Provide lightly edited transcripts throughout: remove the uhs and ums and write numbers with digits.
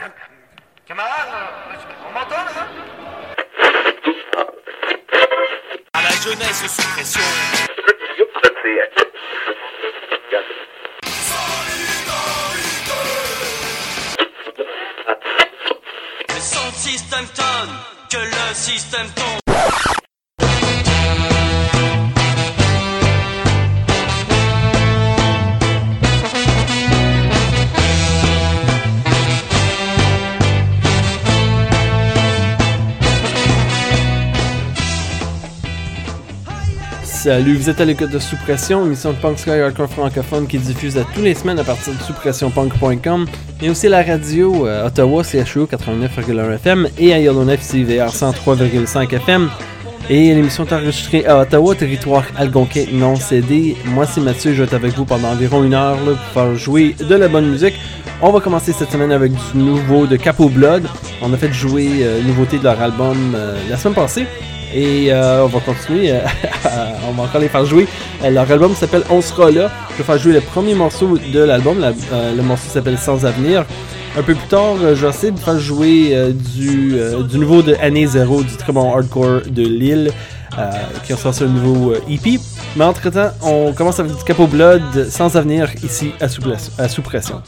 Camarade, on m'entend là? À la jeunesse sous pression. C'est sans système tonne que le système tombe. Salut, vous êtes à l'écoute de Sous Pression, émission de punk sky hardcore francophone qui diffuse à tous les semaines à partir de souspressionpunk.com et aussi la radio Ottawa CHU 89,1 FM et à Yellowknife CVR 103,5 FM. Et l'émission est enregistrée à Ottawa, territoire algonquin non cédé. Moi c'est Mathieu, je vais être avec vous pendant environ une heure là, pour faire jouer de la bonne musique. On va commencer cette semaine avec du nouveau de Capo Blood. On a fait jouer une nouveauté de leur album la semaine passée. Et on va continuer, on va encore les faire jouer. Leur album s'appelle On sera là. Je vais faire jouer le premier morceau de l'album. Le morceau s'appelle Sans avenir. Un peu plus tard, je vais essayer de faire jouer du nouveau de Année Zéro, du très bon hardcore de Lille, qui a sorti un nouveau EP. Mais entre temps, on commence avec du Capo Blood, Sans avenir, ici à Sous Pression.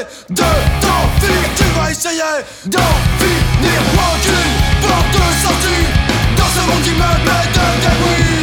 de t'enfuir. Tu vas essayer d'en finir. Aucune porte de sortie dans ce monde qui me met de débris.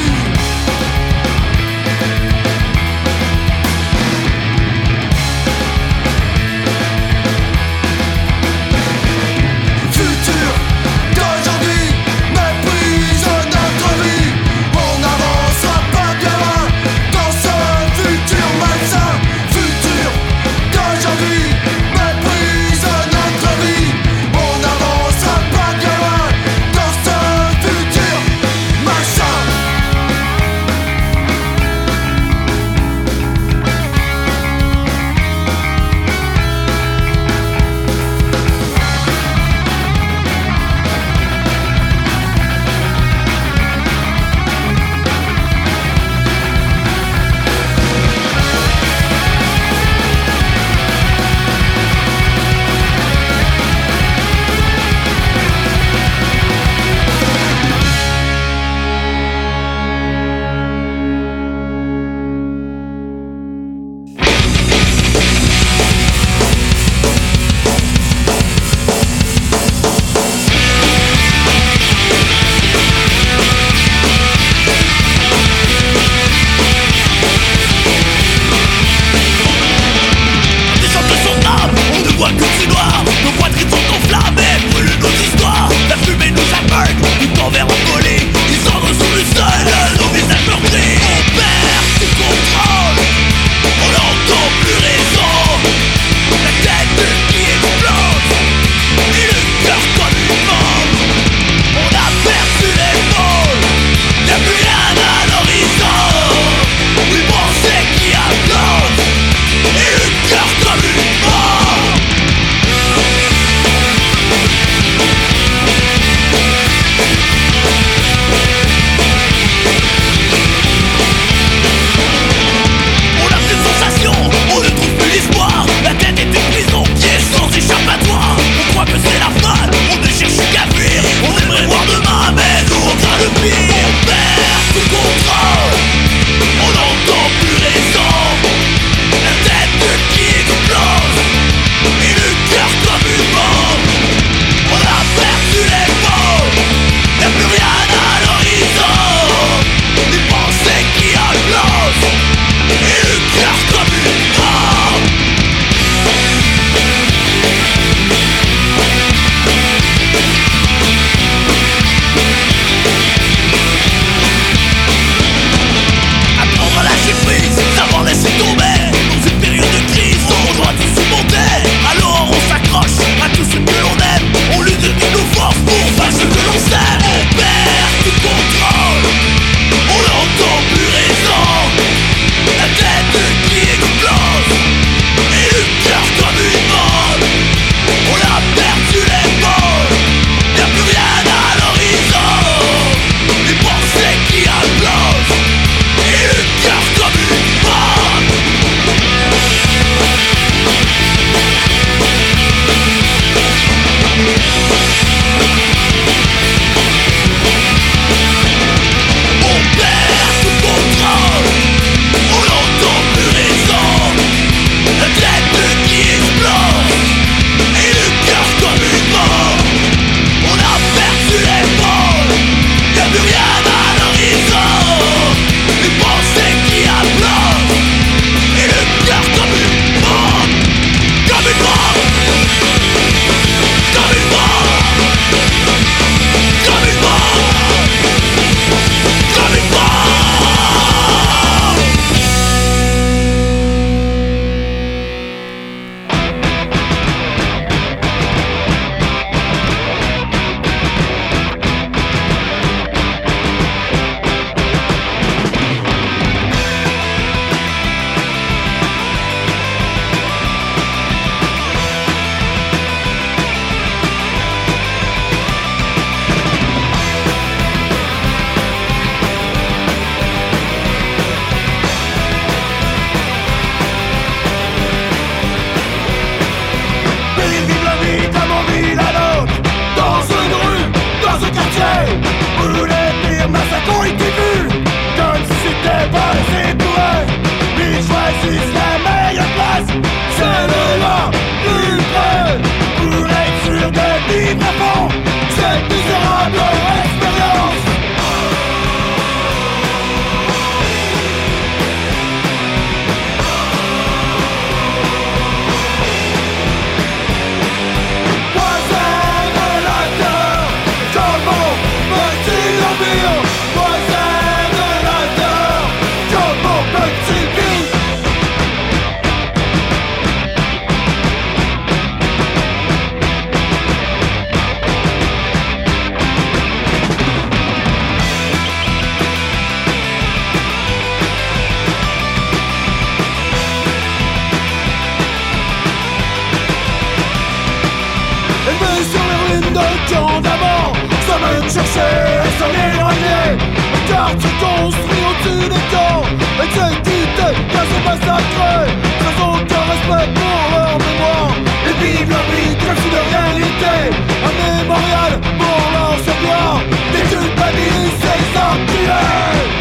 de camp d'abord, ça me chercher et s'en éloigner. Un quartier construit au-dessus des camps, exécutés, gazés, massacrés, sans aucun respect pour leur mémoire. Et vive leur vie, refus de réalité, un mémorial pour l'ancien gloire. Déculpabilise ces enculés.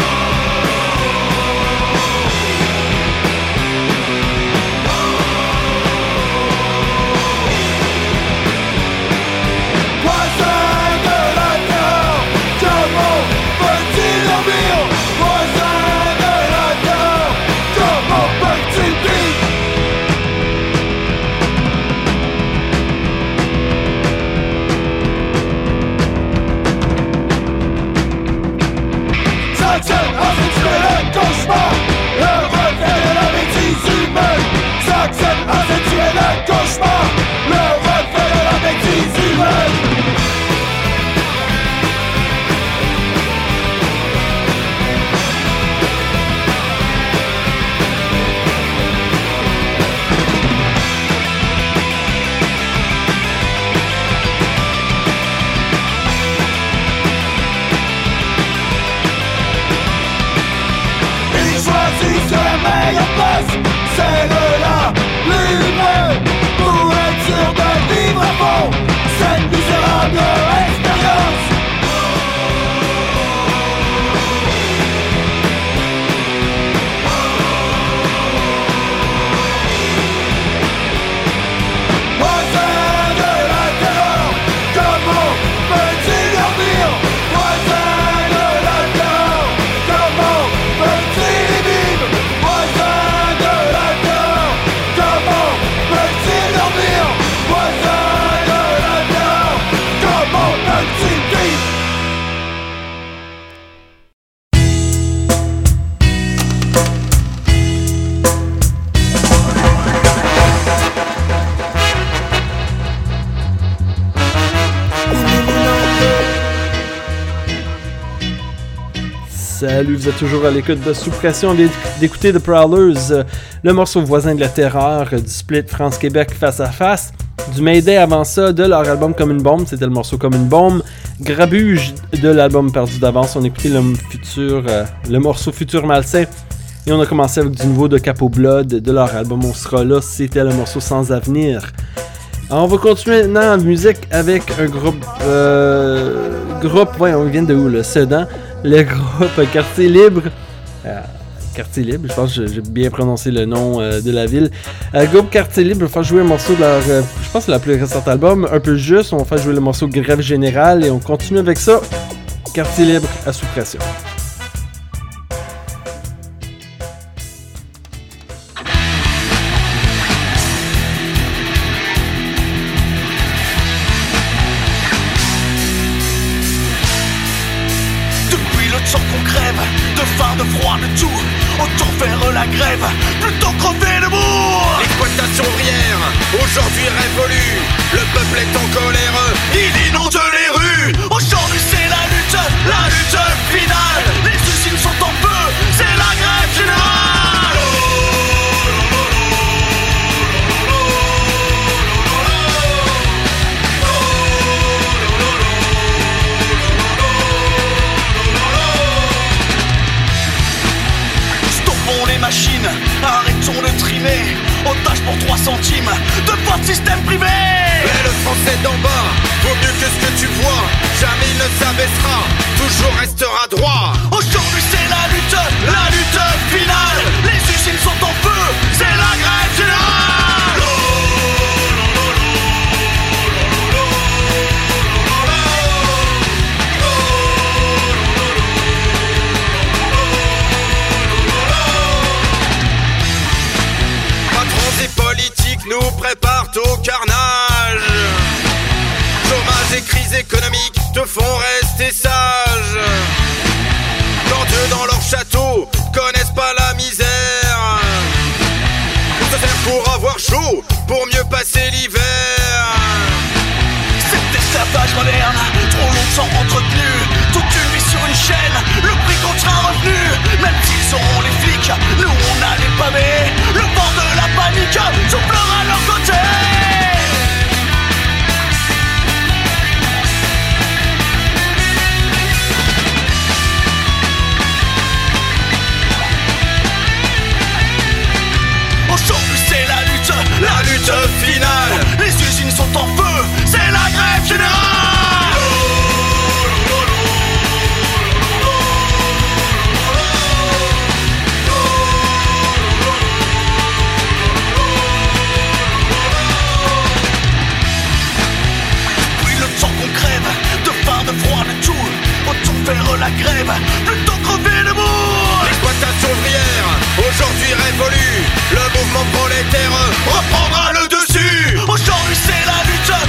Celle-là, libre, pour être sûr de vivre à fond cette misérable expérience. Voisin de la terreur, comment peut-il dormir? Voisin de la terreur, comment peut-il vivre? Voisin de la terreur, comment peut-il dormir? Voisin de la terreur, comment peut-il vivre? Salut, vous êtes toujours à l'écoute de Sous Pression. On vient d'écouter The Prowlers, le morceau Voisin de la Terreur, du split France-Québec Face à Face. Du Mayday avant ça, de leur album Comme une bombe, c'était le morceau Comme une bombe. Grabuge de l'album Perdu d'avance, on a écouté le morceau Futur Malsain. Et on a commencé avec du nouveau de Capo Blood, de leur album On sera là, c'était le morceau Sans avenir. Alors on va continuer maintenant en musique avec un groupe, on vient de où, le Sedan. Le groupe Quartier Libre, Quartier Libre, je pense que j'ai bien prononcé le nom de la ville. Groupe Quartier Libre va faire jouer un morceau de leur, je pense que c'est la plus récente album, un peu juste, on va faire jouer le morceau Grève Générale et on continue avec ça, Quartier Libre à Sous Pression. De froid, de tout, autant faire la grève plutôt crever debout. L'exploitation ouvrière, aujourd'hui révolue. Le peuple est en colère, il inonde les rues. Aujourd'hui c'est la lutte finale. Les usines sont en feu, c'est la grève générale. Les machines, arrêtons de trimer. Otage pour 3 centimes de votre système privé. Mais le français d'en bas vaut mieux que ce que tu vois. Jamais il ne s'abaissera, toujours restera droit. Aujourd'hui c'est la lutte finale. Les usines sont en feu, c'est la grève générale. Nous préparent au carnage. Chômage et crise économique te font rester sage. Quand Dieu dans leur château connaissent pas la misère. On se sert pour avoir chaud, pour mieux passer l'hiver. Cet esclavage moderne, trop longtemps entretenu. Toute une vie sur une chaîne, le prix contre un revenu. Même s'ils auront les flics, nous on a les pavés. Le vent de la panique soufflera à leur côté. finale. Les usines sont en feu, c'est la grève générale. Depuis le temps qu'on crève, de faim, de froid, de tout, autant faire la grève, plutôt crever de bourre. L'exploitation ouvrière, aujourd'hui révolue. Le mouvement prolétaire reprendra le dessus. Aujourd'hui c'est la lutte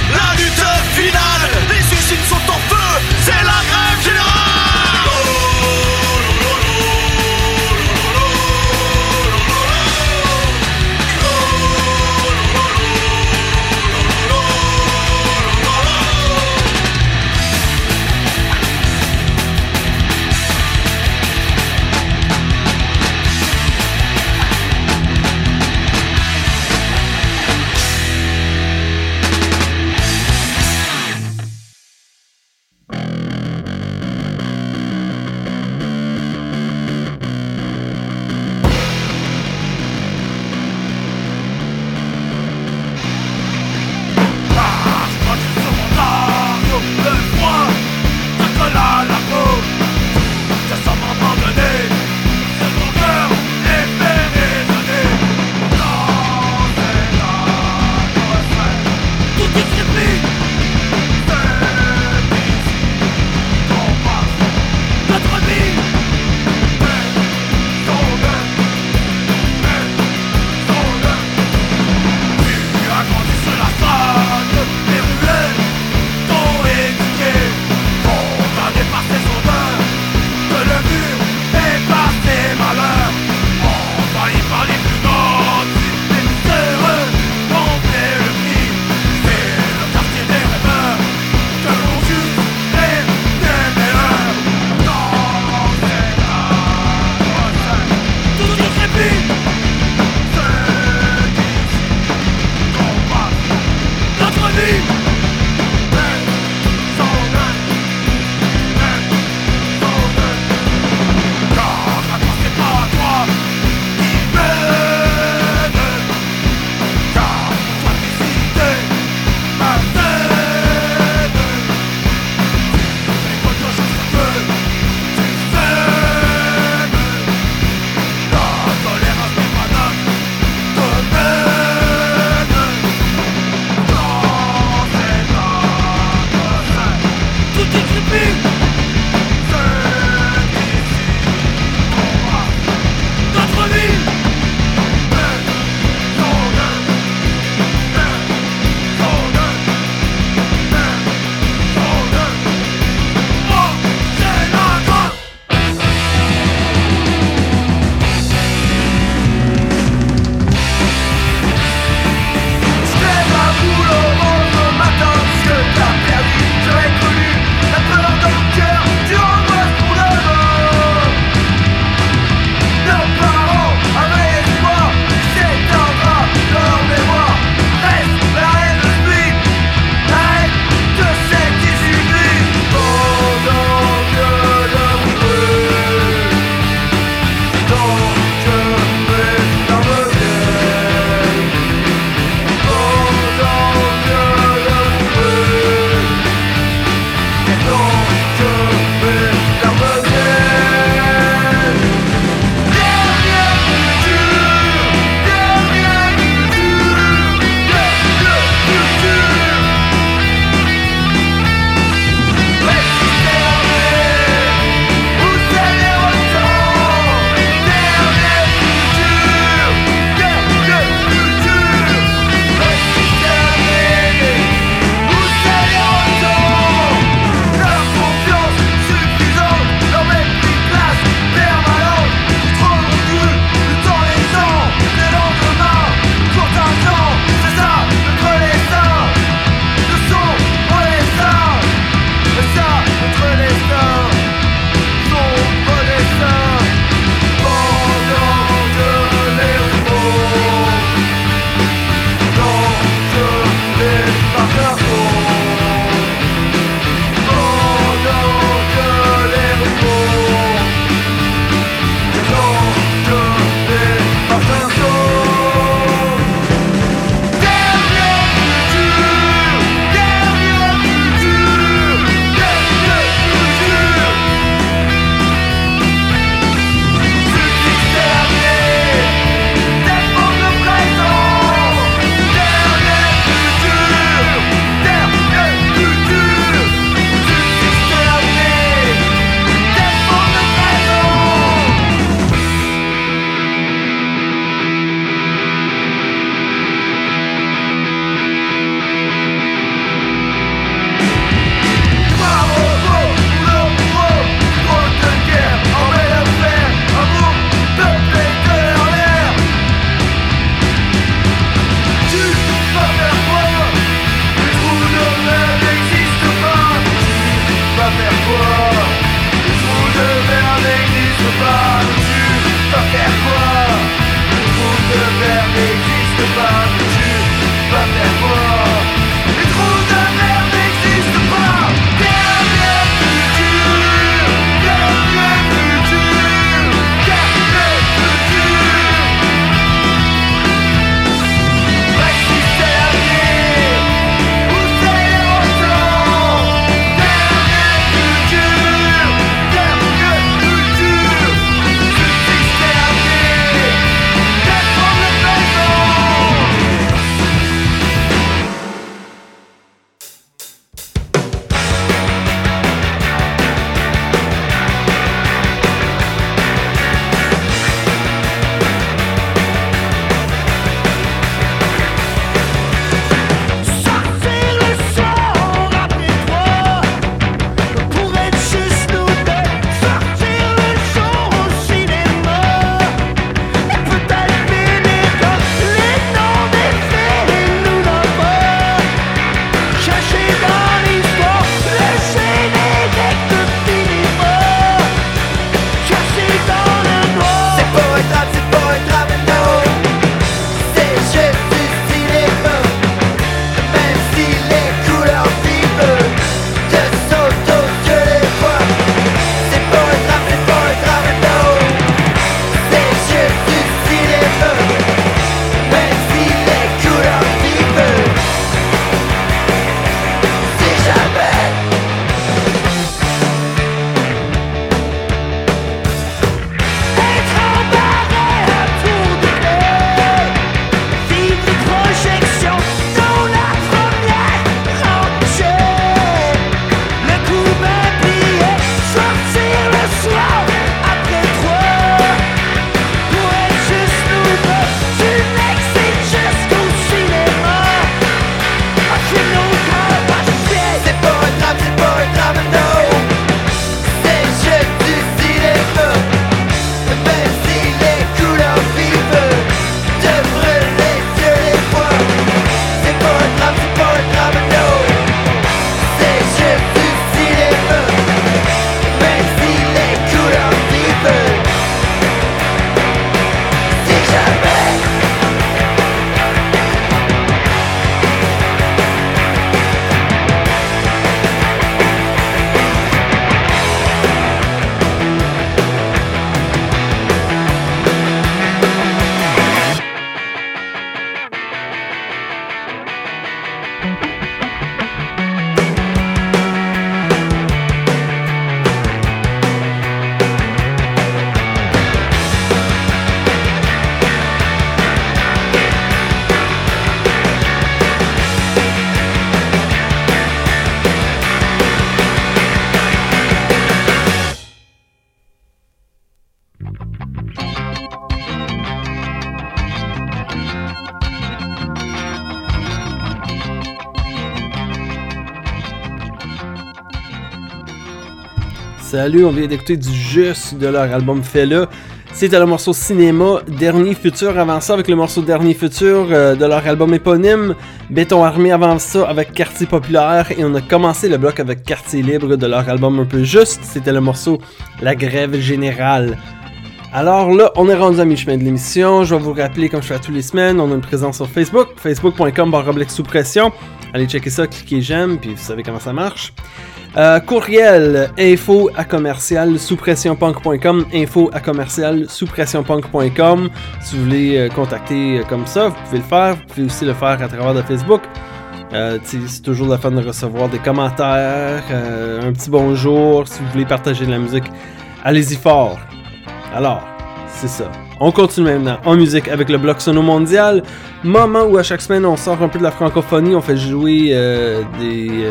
Salut, on vient d'écouter du Juste de leur album Fais-le. C'était le morceau Cinéma, Dernier Futur avant ça avec le morceau Dernier Futur de leur album éponyme. Béton Armé avant ça avec Quartier Populaire. Et on a commencé le bloc avec Quartier Libre de leur album Un peu juste. C'était le morceau La Grève Générale. Alors là, on est rendu à mi-chemin de l'émission. Je vais vous rappeler, comme je fais à tous les semaines, on a une présence sur Facebook, facebook.com/sous-pression. Allez checker ça, cliquez j'aime, puis vous savez comment ça marche. Courriel info@sous-pressionpunk.com, info@sous-pressionpunk.com. Si vous voulez contacter comme ça, vous pouvez le faire. Vous pouvez aussi le faire à travers de Facebook. C'est toujours la fun de recevoir des commentaires, un petit bonjour. Si vous voulez partager de la musique, allez-y fort. Alors, c'est ça. On continue maintenant en musique avec le bloc Sono Mondial. Moment où à chaque semaine on sort un peu de la francophonie, on fait jouer des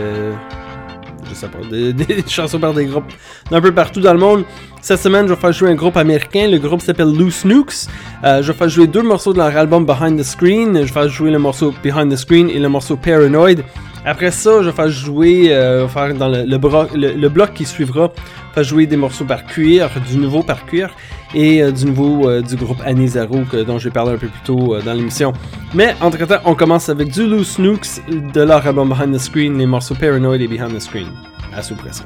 chansons par des groupes d'un peu partout dans le monde. Cette semaine, je vais faire jouer un groupe américain. Le groupe s'appelle Loose Nukes. Je vais faire jouer 2 morceaux de leur album Behind the Screen. Je vais faire jouer le morceau Behind the Screen et le morceau Paranoid. Après ça, je vais faire jouer, faire dans le bloc qui suivra, faire jouer des morceaux par cuir, du nouveau par cuir, et du nouveau du groupe Année Zero dont j'ai parlé un peu plus tôt dans l'émission. Mais entre-temps, on commence avec du Loose Nukes de leur album Behind the Screen, les morceaux Paranoid et Behind the Screen, à sous pression.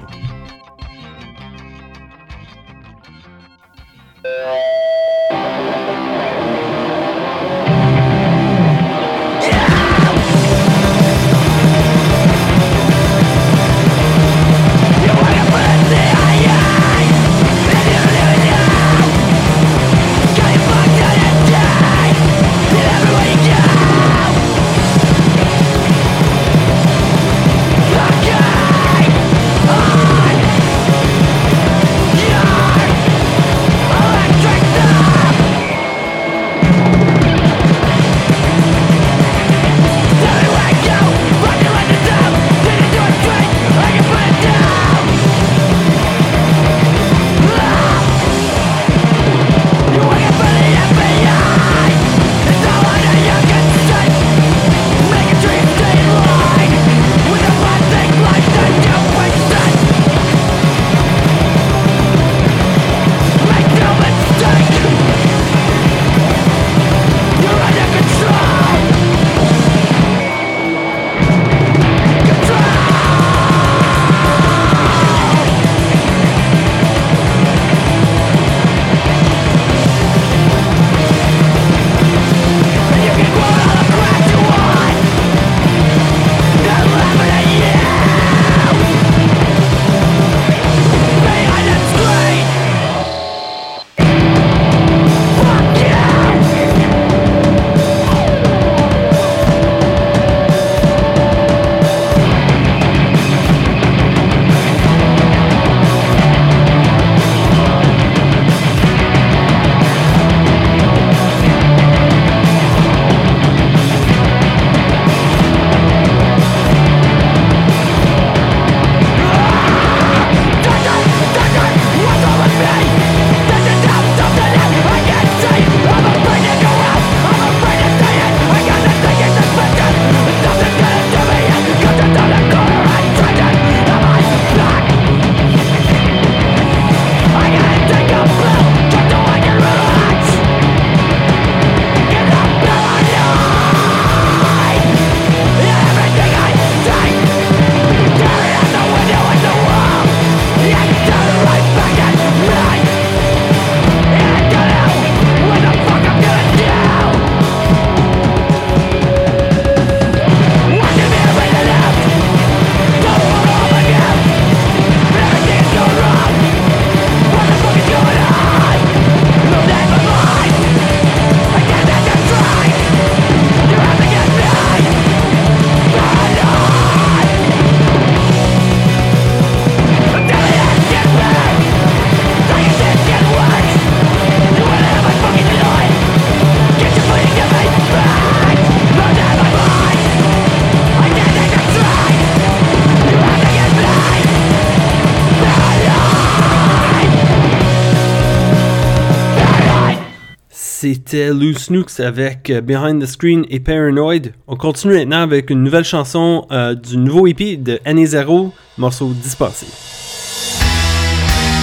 C'était Loose Nukes avec Behind the Screen et Paranoid. On continue maintenant avec une nouvelle chanson du nouveau EP de Année Zero, morceau Dispassé.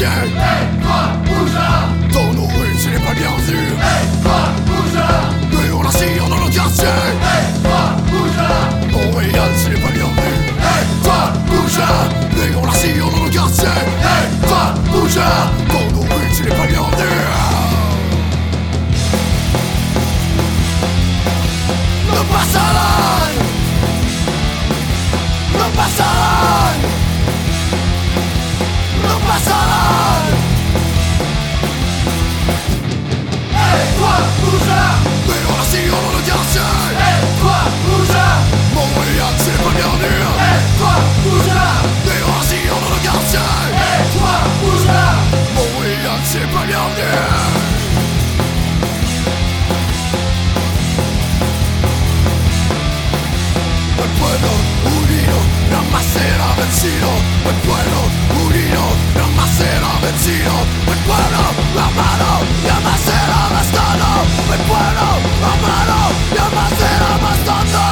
quartier. Hey, toi, bouge là. Dans nos rues, tu n'es pas bienvenu. Hey, toi, bouge là. Mais on assure dans nos quartiers. Hey, toi, bouge là. Montréal, tu n'es pas bienvenu. Hey, toi, bouge là. Mais on assure dans nos quartiers. Hey, toi, bouge là. Dans nos rues, tu n'es pas bienvenu. No pasarán, no pasarán, no pasarán. Hey, toi, bouge là. Mais on a si on le quartier. Hey, toi, bouge là. Montréal, c'est pas bienvenu. Hey, toi, bouge là. Mais on a si on le quartier. Hey, toi, bouge là. Montréal, c'est pas bienvenu. El pueblo unido jamás será vencido. El pueblo unido jamás será vencido. El pueblo amado jamás será bastado. El pueblo amado jamás será bastado.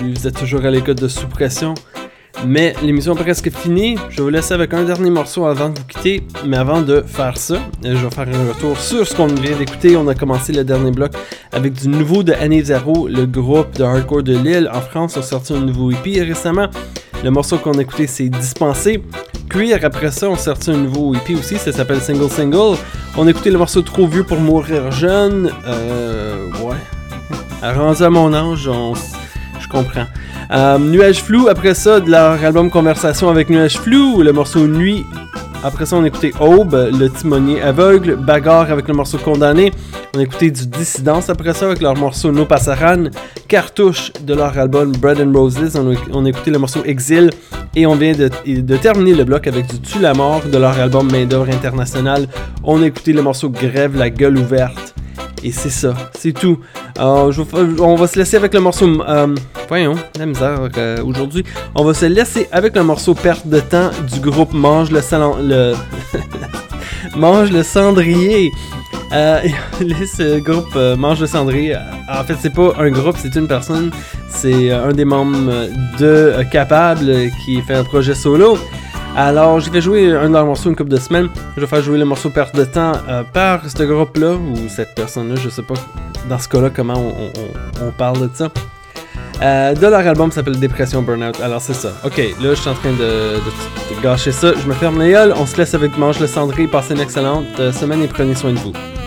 Salut, vous êtes toujours à l'écoute de Sous Pression. Mais l'émission est presque finie. Je vais vous laisser avec un dernier morceau avant de vous quitter. Mais avant de faire ça, je vais faire un retour sur ce qu'on vient d'écouter. On a commencé le dernier bloc avec du nouveau de Année Zero, le groupe de hardcore de Lille. En France, a sorti un nouveau EP récemment. Le morceau qu'on a écouté, c'est Dispensé. Queer, après ça, on a sorti un nouveau EP aussi, ça s'appelle Single Single. On a écouté le morceau Trop Vieux pour Mourir Jeune. Ouais. Rendu à mon âge, je comprends. Nuage Flou, après ça, de leur album Conversation avec Nuage Flou, le morceau Nuit. Après ça, on a écouté Aube, le timonier aveugle, Bagarre avec le morceau Condamné. On a écouté du Dissidence après ça avec leur morceau No Passaran, Cartouche de leur album Bread and Roses. On a écouté le morceau Exil et on vient de terminer le bloc avec du Tue la mort de leur album Main d'œuvre internationale. On a écouté le morceau Grève la gueule ouverte. Et c'est ça, c'est tout. On va se laisser avec le morceau... voyons, la misère aujourd'hui. On va se laisser avec le morceau Perte de temps du groupe Mange le Cendrier. Ce groupe Mange le Cendrier, en fait, c'est pas un groupe, c'est une personne. C'est un des membres de Capable qui fait un projet solo. Alors, j'ai fait jouer un de leurs morceaux une couple de semaines. Je vais faire jouer le morceau Perte de temps par ce groupe-là, ou cette personne-là, je sais pas dans ce cas-là comment on parle de ça. De leur album s'appelle Dépression Burnout. Alors, c'est ça. Ok, là, je suis en train de gâcher ça. Je me ferme les gueules. On se laisse avec Mange le Cendrier. Passez une excellente semaine et prenez soin de vous.